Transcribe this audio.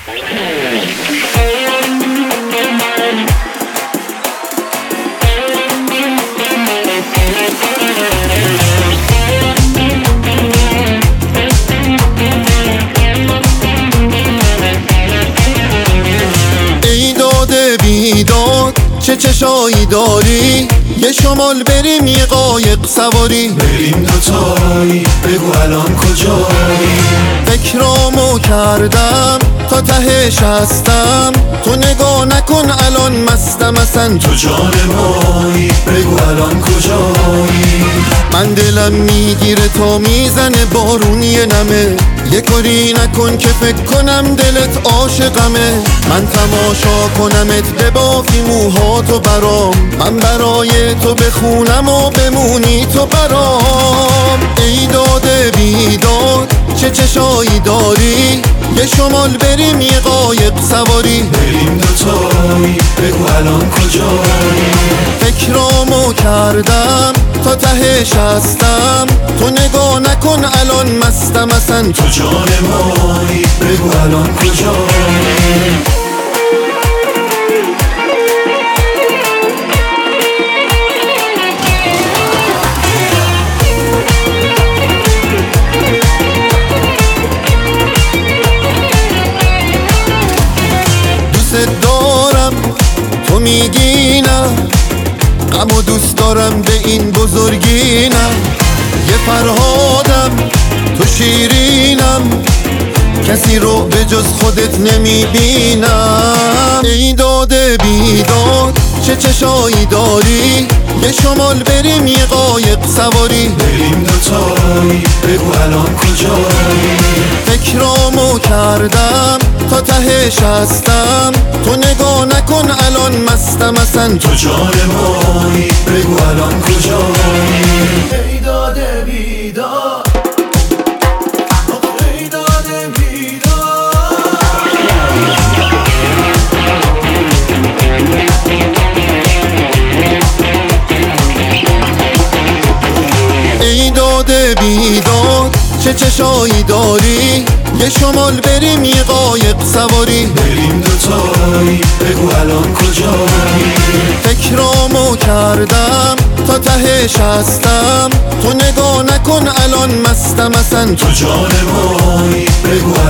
ای داده بیداد چه چشایی داری، یه شمال بریم یه قایق سواری. بریم دوتایی بگو الان کجایی. فکرامو کردم تا تهش هستم، تو نگاه نکن الان مستم اصلا. تو جان مایی بگو الان کجایی. من دلم میگیره تا میزنه بارون یه نمه، یه کاری نکن که فکر کنم دلت عاشقمه. من تماشا کنمت ببافی موهاتو برام، من برای تو بخونم و بمونی تو برام. ای داده بیداد چه چشایی داری، یه شمال بریم یه قایق سواری. بریم دوتایی بگو الان کجایی. فکرامو کردم تا تهش هستم، تو نگاه نکن الان مستم اصلا. تو جان مایی بگو الان کجایی. دوست دارم تو میگی نه، غمو دوست دارم به این بزرگی نه. یه فرهادم تو شیرینم، کسی رو به جز خودت نمیبینم. ای داده بیداد چه چشایی داری، یه شمال بریم یه قایق سواری. بریم دوتایی بگو الان کجایی. فکرامو کردم تا تهش هستم، تو نگاه نکن الان مستم اصلا. تو جان مایی بگو الان کجایی. ای داده بیداد، ای داده بیداد. ای داده بیداد چه چشایی داری، یه شمال بریم یه قایق سواری. بریم دوتایی بگو الان کجایی. فکرامو کردم تا تهش هستم، تو نگاه نکن الان مستم اصلا. تو جان مایی بگو